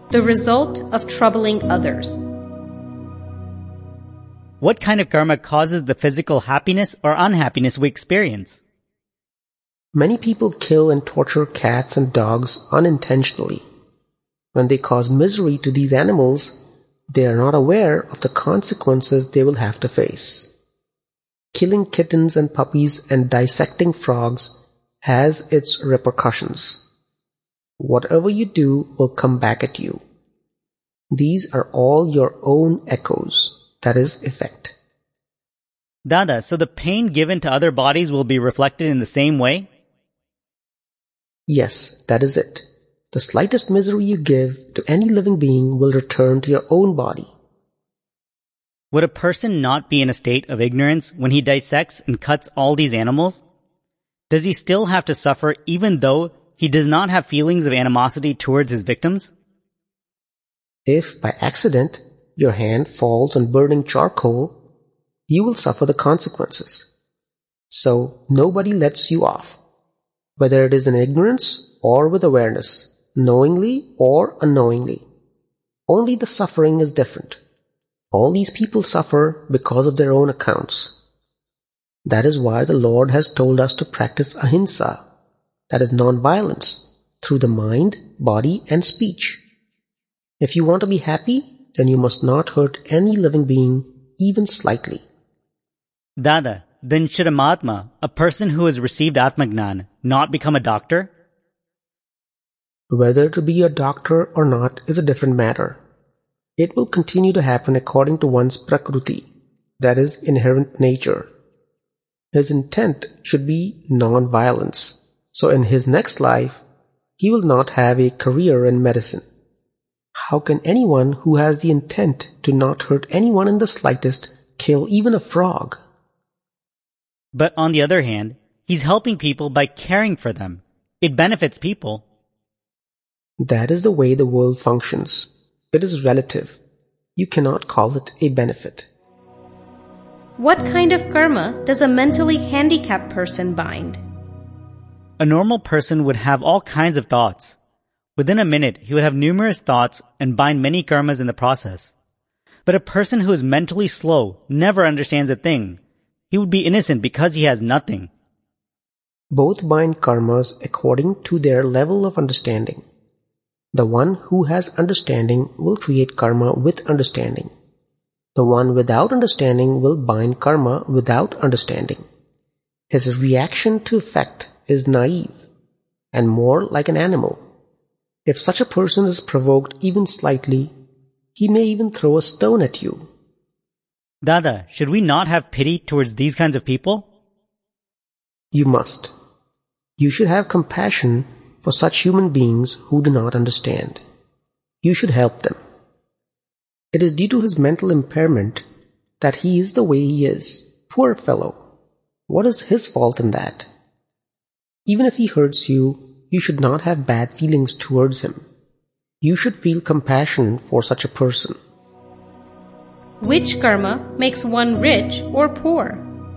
the result of troubling others. What kind of karma causes the physical happiness or unhappiness we experience? Many people kill and torture cats and dogs unintentionally. When they cause misery to these animals, they are not aware of the consequences they will have to face. Killing kittens and puppies and dissecting frogs has its repercussions. Whatever you do will come back at you. These are all your own echoes, that is, effect. Dada, so the pain given to other bodies will be reflected in the same way? Yes, that is it. The slightest misery you give to any living being will return to your own body. Would a person not be in a state of ignorance when he dissects and cuts all these animals? Does he still have to suffer even though he does not have feelings of animosity towards his victims? If, by accident, your hand falls on burning charcoal, you will suffer the consequences. So, nobody lets you off, whether it is in ignorance or with awareness, knowingly or unknowingly. Only the suffering is different. All these people suffer because of their own accounts. That is why the Lord has told us to practice ahimsa, that is non-violence, through the mind, body and speech. If you want to be happy, then you must not hurt any living being, even slightly. Dada, then should a Mahatma, a person who has received Atmagnan, not become a doctor? Whether to be a doctor or not is a different matter. It will continue to happen according to one's prakruti, that is, inherent nature. His intent should be non-violence. So in his next life, he will not have a career in medicine. How can anyone who has the intent to not hurt anyone in the slightest kill even a frog? But on the other hand, he's helping people by caring for them. It benefits people. That is the way the world functions. It is relative. You cannot call it a benefit. What kind of karma does a mentally handicapped person bind? A normal person would have all kinds of thoughts. Within a minute, he would have numerous thoughts and bind many karmas in the process. But a person who is mentally slow never understands a thing. He would be innocent because he has nothing. Both bind karmas according to their level of understanding. The one who has understanding will create karma with understanding. The one without understanding will bind karma without understanding. His reaction to effect is naive and more like an animal. If such a person is provoked even slightly, he may even throw a stone at you. Dada, should we not have pity towards these kinds of people? You must. You should have compassion for such human beings who do not understand. You should help them. It is due to his mental impairment that he is the way he is. Poor fellow. What is his fault in that? Even if he hurts you, you should not have bad feelings towards him. You should feel compassion for such a person. Which karma makes one rich or poor?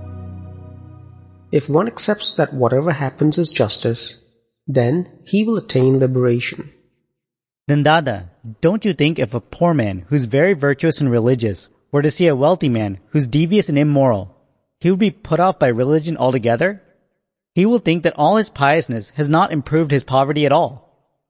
If one accepts that whatever happens is justice, then he will attain liberation. Then Dada, don't you think if a poor man who's very virtuous and religious were to see a wealthy man who's devious and immoral, he would be put off by religion altogether? He will think that all his piousness has not improved his poverty at all.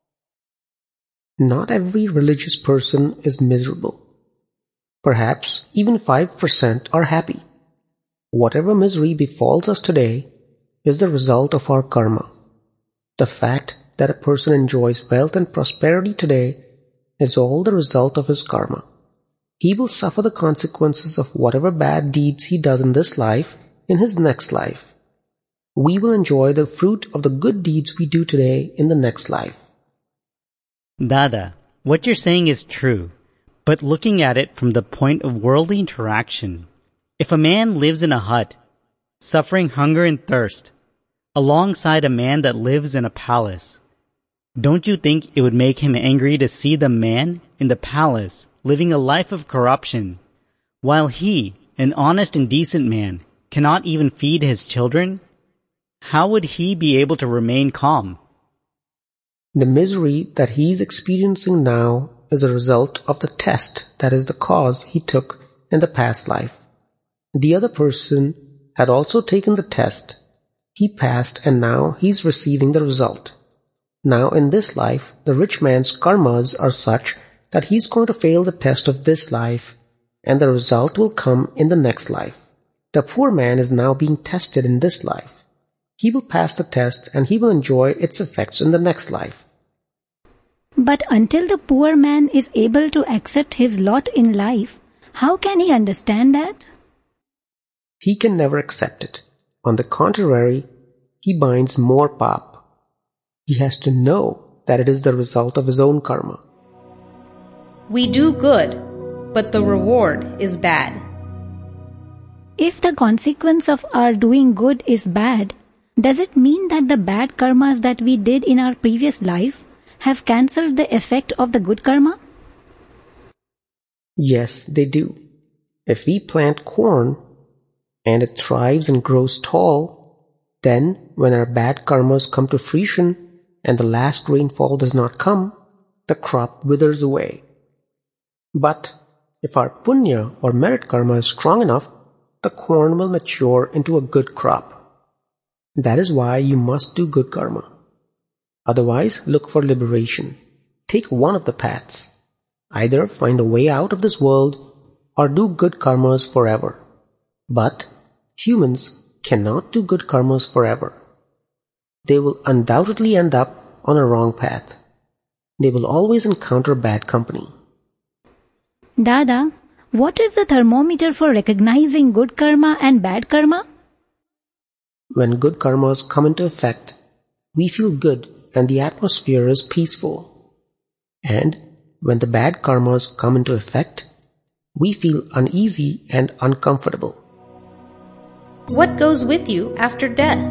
Not every religious person is miserable. Perhaps even 5% are happy. Whatever misery befalls us today is the result of our karma. The fact that a person enjoys wealth and prosperity today is all the result of his karma. He will suffer the consequences of whatever bad deeds he does in this life in his next life. We will enjoy the fruit of the good deeds we do today in the next life. Dada, what you're saying is true, but looking at it from the point of worldly interaction, if a man lives in a hut, suffering hunger and thirst, alongside a man that lives in a palace, don't you think it would make him angry to see the man in the palace living a life of corruption, while he, an honest and decent man, cannot even feed his children? How would he be able to remain calm? The misery that he is experiencing now is a result of the test, that is the cause he took in the past life. The other person had also taken the test. He passed and now he's receiving the result. Now in this life, the rich man's karmas are such that he's going to fail the test of this life and the result will come in the next life. The poor man is now being tested in this life. He will pass the test and he will enjoy its effects in the next life. But until the poor man is able to accept his lot in life, how can he understand that? He can never accept it. On the contrary, he binds more pap. He has to know that it is the result of his own karma. We do good, but the reward is bad. If the consequence of our doing good is bad, does it mean that the bad karmas that we did in our previous life have cancelled the effect of the good karma? Yes, they do. If we plant corn and it thrives and grows tall, then when our bad karmas come to fruition and the last rainfall does not come, the crop withers away. But if our punya or merit karma is strong enough, the corn will mature into a good crop. That is why you must do good karma. Otherwise, look for liberation. Take one of the paths. Either find a way out of this world or do good karmas forever. But humans cannot do good karmas forever. They will undoubtedly end up on a wrong path. They will always encounter bad company. Dada, what is the thermometer for recognizing good karma and bad karma? When good karmas come into effect, we feel good and the atmosphere is peaceful. And when the bad karmas come into effect, we feel uneasy and uncomfortable. What goes with you after death?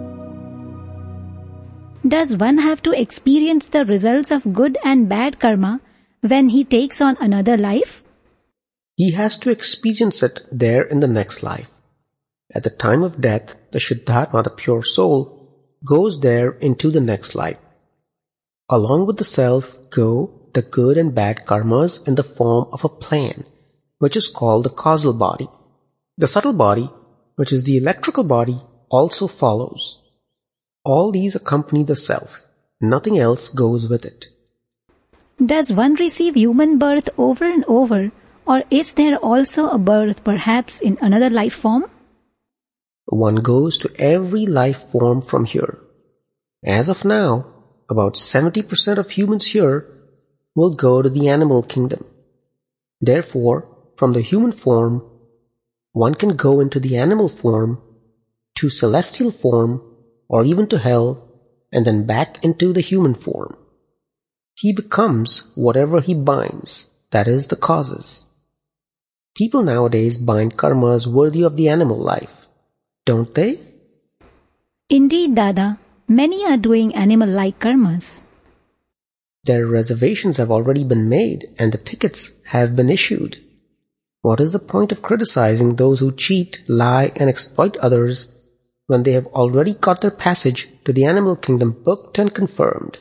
Does one have to experience the results of good and bad karma when he takes on another life? He has to experience it there in the next life. At the time of death, the Shuddhatma, the pure soul, goes there into the next life. Along with the self go the good and bad karmas in the form of a plan, which is called the causal body. The subtle body, which is the electrical body, also follows. All these accompany the self. Nothing else goes with it. Does one receive human birth over and over, or is there also a birth perhaps in another life form? One goes to every life form from here. As of now, about 70% of humans here will go to the animal kingdom. Therefore, from the human form, one can go into the animal form, to celestial form, or even to hell, and then back into the human form. He becomes whatever he binds, that is the causes. People nowadays bind karmas worthy of the animal life, don't they? Indeed, Dada. Many are doing animal-like karmas. Their reservations have already been made and the tickets have been issued. What is the point of criticizing those who cheat, lie, and exploit others when they have already got their passage to the animal kingdom booked and confirmed?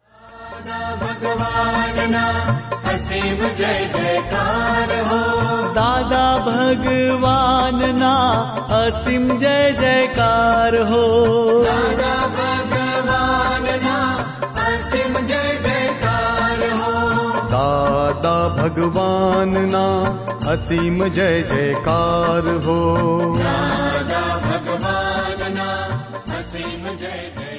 दादा भगवान ना असीम जय जयकार हो दादा भगवान ना असीम जय जयकार हो दादा भगवान ना असीम जय जयकार हो दादा भगवान ना असीम जय जयकार